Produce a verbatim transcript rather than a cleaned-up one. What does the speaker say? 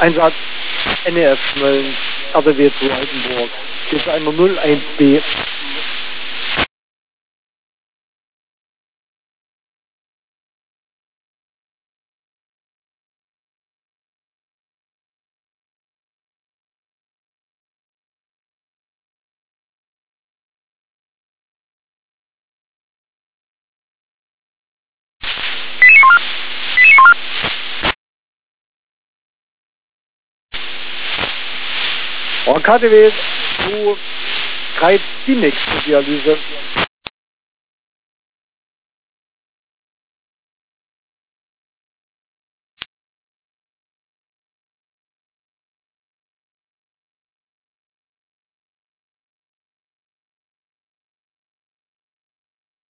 Einsatz N E F Mölln, R D W zwei Altenburg. Jetzt einmal null eins B. K D W zwei drei Dimex Dialyse.